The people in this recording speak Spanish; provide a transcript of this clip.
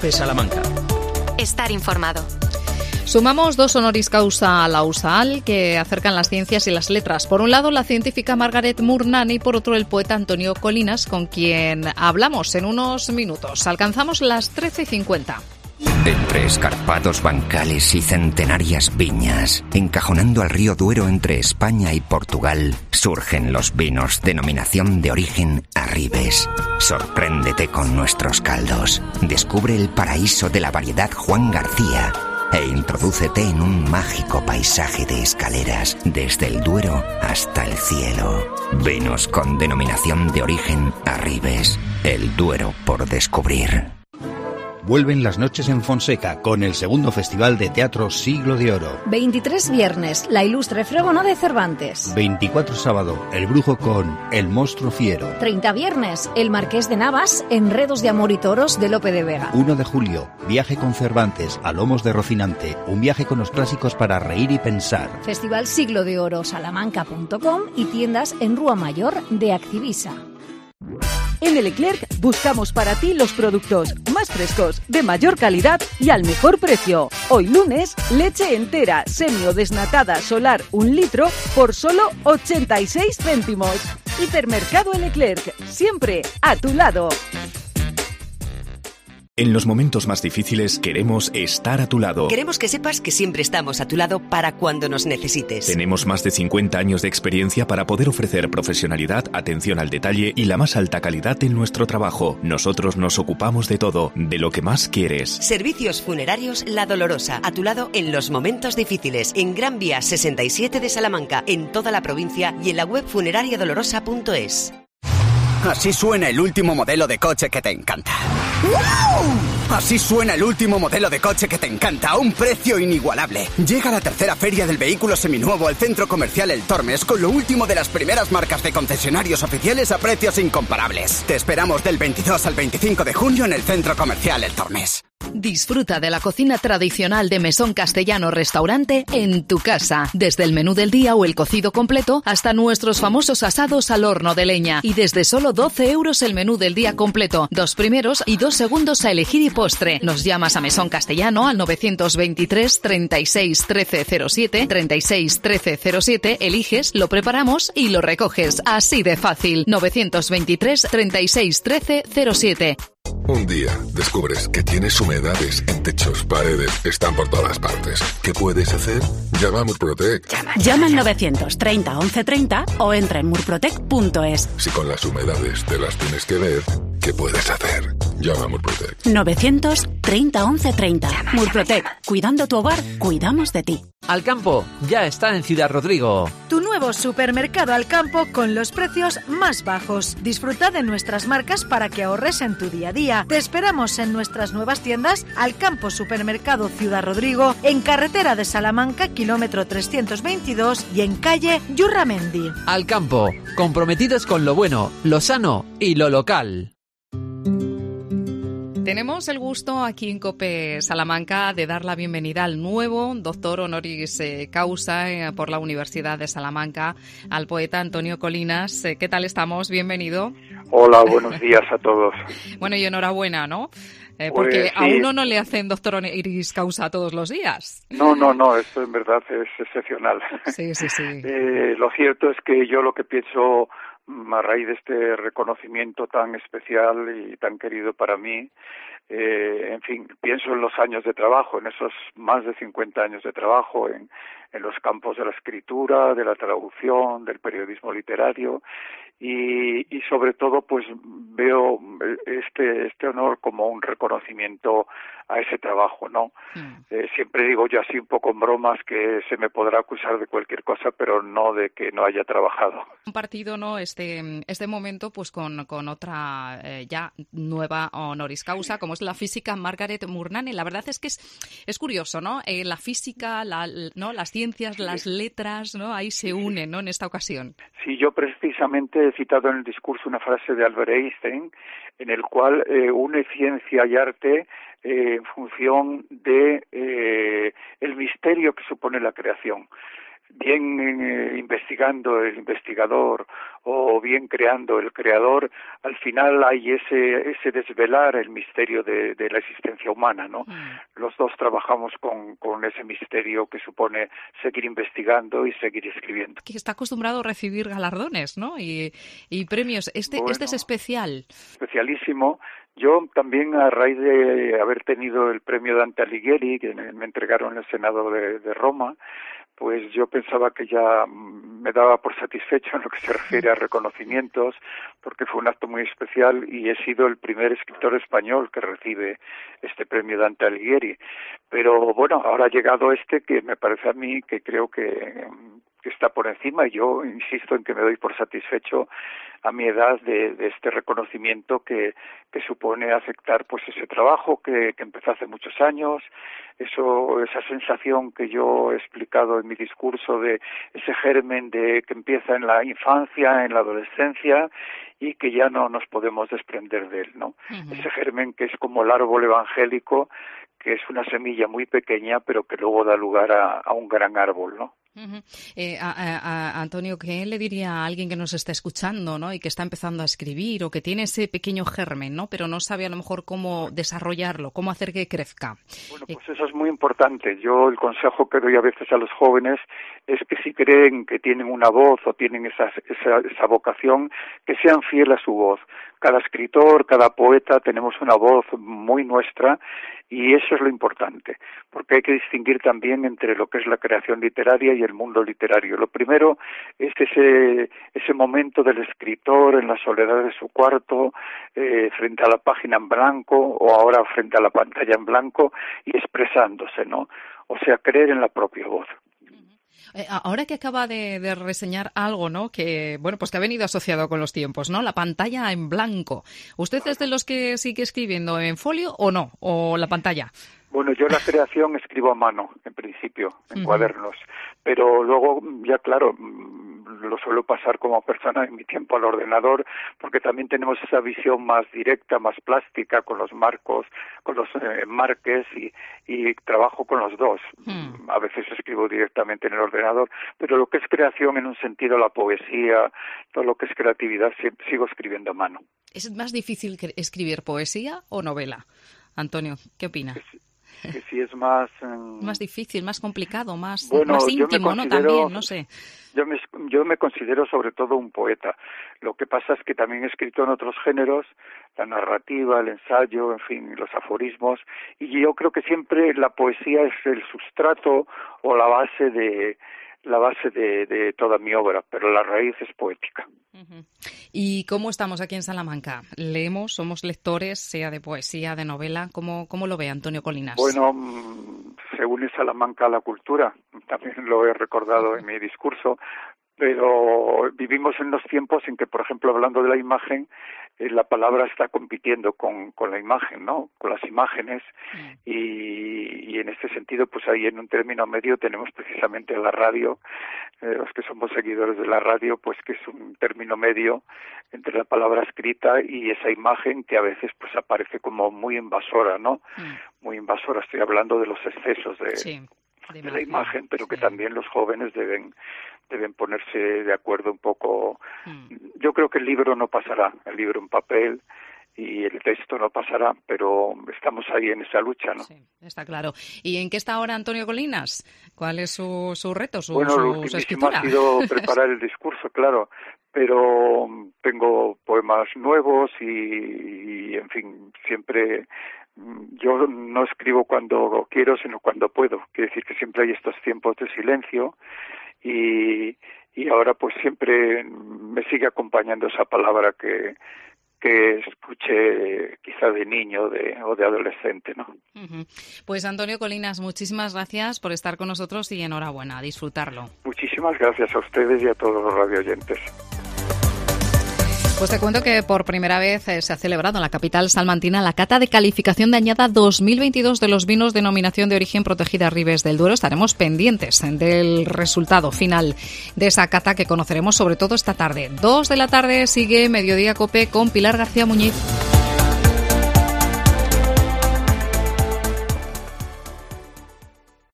COPE Salamanca. Estar informado. Sumamos 2 honoris causa a la USAL que acercan las ciencias y las letras. Por un lado, la científica Margaret Murnane y por otro, el poeta Antonio Colinas, con quien hablamos en unos minutos. Alcanzamos las 13:50. Entre escarpados bancales y centenarias viñas, encajonando al río Duero entre España y Portugal, surgen los vinos denominación de origen Arribes. Sorpréndete con nuestros caldos. Descubre el paraíso de la variedad Juan García e introdúcete en un mágico paisaje de escaleras desde el Duero hasta el cielo. Vinos con denominación de origen Arribes. El Duero por descubrir. Vuelven las noches en Fonseca con el segundo Festival de Teatro Siglo de Oro. 23 viernes, La Ilustre Fregona de Cervantes. 24 sábado, El Brujo con El Monstruo Fiero. 30 viernes, El Marqués de Navas, Enredos de Amor y Toros de Lope de Vega. 1 de julio, Viaje con Cervantes a Lomos de Rocinante. Un viaje con los clásicos para reír y pensar. Festival Siglo de Oro salamanca.com y tiendas en Rúa Mayor de Activisa. En el Leclerc buscamos para ti los productos más frescos, de mayor calidad y al mejor precio. Hoy lunes, leche entera, semi o desnatada solar 1 litro por solo 86 céntimos. Hipermercado El Leclerc, siempre a tu lado. En los momentos más difíciles queremos estar a tu lado. Queremos que sepas que siempre estamos a tu lado para cuando nos necesites. Tenemos más de 50 años de experiencia para poder ofrecer profesionalidad, atención al detalle y la más alta calidad en nuestro trabajo. Nosotros nos ocupamos de todo, de lo que más quieres. Servicios Funerarios La Dolorosa, a tu lado en los momentos difíciles. En Gran Vía 67 de Salamanca, en toda la provincia y en la web funerariadolorosa.es. Así suena el último modelo de coche que te encanta. ¡Wow! Así suena el último modelo de coche que te encanta a un precio inigualable. Llega la tercera feria del vehículo seminuevo al Centro Comercial El Tormes con lo último de las primeras marcas de concesionarios oficiales a precios incomparables. Te esperamos del 22 al 25 de junio en el Centro Comercial El Tormes. Disfruta de la cocina tradicional de Mesón Castellano Restaurante en tu casa. Desde el menú del día o el cocido completo hasta nuestros famosos asados al horno de leña. Y desde solo 12 euros el menú del día completo. 2 primeros y 2 segundos a elegir y postre. Nos llamas a Mesón Castellano al 923 36 13 07, 36 13 07, eliges, lo preparamos y lo recoges. Así de fácil. 923 36 13 07. Un día descubres que tienes humedades en techos, paredes, están por todas partes. ¿Qué puedes hacer? Llama a Murprotec. Llama al 930 1130 o entra en murprotec.es. Si con las humedades te las tienes que ver, ¿qué puedes hacer? Llama a Murprotec. 930 1130. Murprotec. Cuidando tu hogar, cuidamos de ti. Alcampo ya está en Ciudad Rodrigo. Tu nuevo supermercado Alcampo con los precios más bajos. Disfruta de nuestras marcas para que ahorres en tu día a día. Te esperamos en nuestras nuevas tiendas Alcampo Supermercado Ciudad Rodrigo, en carretera de Salamanca, kilómetro 322 y en calle Yurramendi. Alcampo, comprometidos con lo bueno, lo sano y lo local. Tenemos el gusto aquí en COPE Salamanca de dar la bienvenida al nuevo doctor honoris causa por la Universidad de Salamanca, al poeta Antonio Colinas. ¿Qué tal estamos? Bienvenido. Hola, buenos días a todos. Bueno, y enhorabuena, ¿no? Porque sí. A uno no le hacen doctor honoris causa todos los días. No, esto en verdad es excepcional. Sí. Lo cierto es que yo lo que pienso a raíz de este reconocimiento tan especial y tan querido para mí, en fin, pienso en los años de trabajo, en esos más de 50 años de trabajo en los campos de la escritura, de la traducción, del periodismo literario y sobre todo pues veo este honor como un reconocimiento a ese trabajo, ¿no? Siempre digo yo así un poco en bromas que se me podrá acusar de cualquier cosa, pero no de que no haya trabajado. Compartido, ¿no? Este momento pues con otra ya nueva honoris causa, como es la física Margaret Murnane. La verdad es que es curioso, ¿no? La física, ¿no? Las ciencias, las letras, ¿no? Ahí se unen, ¿no? En esta ocasión. Sí, yo precisamente he citado en el discurso una frase de Albert Einstein en el cual une ciencia y arte en función de el misterio que supone la creación. bien investigando el investigador o bien creando el creador, al final hay ese desvelar el misterio de la existencia humana, ¿no? Los dos trabajamos con ese misterio que supone seguir investigando y seguir escribiendo. Que está acostumbrado a recibir galardones, ¿no? Y premios. Este es especial. Especialísimo. Yo también, a raíz de haber tenido el premio Dante Alighieri, que me entregaron en el Senado de Roma, pues yo pensaba que ya me daba por satisfecho en lo que se refiere a reconocimientos, porque fue un acto muy especial y he sido el primer escritor español que recibe este premio Dante Alighieri. Pero bueno, ahora ha llegado que me parece a mí que creo que está por encima, y yo insisto en que me doy por satisfecho a mi edad de este reconocimiento que supone aceptar pues ese trabajo que empezó hace muchos años, esa sensación que yo he explicado en mi discurso de ese germen que empieza en la infancia, en la adolescencia, y que ya no nos podemos desprender de él, ¿no? Uh-huh. Ese germen que es como el árbol evangélico, que es una semilla muy pequeña, pero que luego da lugar a un gran árbol, ¿no? Uh-huh. Antonio, ¿qué le diría a alguien que nos está escuchando, ¿no? Y que está empezando a escribir o que tiene ese pequeño germen, ¿no? Pero no sabe a lo mejor cómo desarrollarlo, cómo hacer que crezca? Bueno, pues eso es muy importante. Yo el consejo que doy a veces a los jóvenes es que si creen que tienen una voz o tienen esa vocación, que sean fieles a su voz. Cada escritor, cada poeta tenemos una voz muy nuestra y eso es lo importante, porque hay que distinguir también entre lo que es la creación literaria y el mundo literario. Lo primero es ese momento del escritor en la soledad de su cuarto, frente a la página en blanco o ahora frente a la pantalla en blanco y expresándose, ¿no? O sea, creer en la propia voz. Ahora que acaba de reseñar algo, ¿no? Que, bueno, pues que ha venido asociado con los tiempos, ¿no? La pantalla en blanco. ¿Usted es de los que sigue escribiendo en folio o no? ¿O la pantalla? Bueno, yo la creación escribo a mano, en principio, en cuadernos. Pero luego, ya claro, lo suelo pasar como persona en mi tiempo al ordenador, porque también tenemos esa visión más directa, más plástica, con los marcos, con los marques, y trabajo con los dos. A veces escribo directamente en el ordenador, pero lo que es creación en un sentido, la poesía, todo lo que es creatividad, sigo escribiendo a mano. ¿Es más difícil escribir poesía o novela? Antonio, ¿qué opina? Que sí es más... más difícil, más complicado, más íntimo, ¿no? También, no sé. Yo me considero sobre todo un poeta. Lo que pasa es que también he escrito en otros géneros, la narrativa, el ensayo, en fin, los aforismos, y yo creo que siempre la poesía es el sustrato o la base de toda mi obra, pero la raíz es poética. Uh-huh. ¿Y cómo estamos aquí en Salamanca? ¿Leemos? ¿Somos lectores, sea de poesía, de novela? ¿Cómo lo ve Antonio Colinas? Bueno, se une Salamanca a la cultura, también lo he recordado en mi discurso, pero vivimos en los tiempos en que, por ejemplo, hablando de la imagen, la palabra está compitiendo con la imagen, ¿no? Con las imágenes, y en este sentido, pues ahí en un término medio tenemos precisamente la radio, los que somos seguidores de la radio, pues que es un término medio entre la palabra escrita y esa imagen que a veces pues aparece como muy invasora, ¿no? Muy invasora. Estoy hablando de los excesos de la imagen, pero que también los jóvenes deben ponerse de acuerdo un poco. Yo creo que el libro no pasará, el libro en papel y el texto no pasará, pero estamos ahí en esa lucha, ¿no? Sí, está claro. ¿Y en qué está ahora Antonio Colinas? ¿Cuál es su reto, su escritura? Ha sido preparar el discurso, claro, pero tengo poemas nuevos y en fin, siempre... Yo no escribo cuando quiero, sino cuando puedo. Quiere decir que siempre hay estos tiempos de silencio y ahora pues siempre me sigue acompañando esa palabra que escuché quizá de niño o de adolescente, ¿no? Uh-huh. Pues Antonio Colinas, muchísimas gracias por estar con nosotros y enhorabuena, a disfrutarlo. Muchísimas gracias a ustedes y a todos los radioyentes. Pues te cuento que por primera vez se ha celebrado en la capital salmantina la cata de calificación de añada 2022 de los vinos denominación de origen protegida Ribes del Duero. Estaremos pendientes del resultado final de esa cata que conoceremos sobre todo esta tarde. 2 de la tarde sigue Mediodía Cope con Pilar García Muñiz.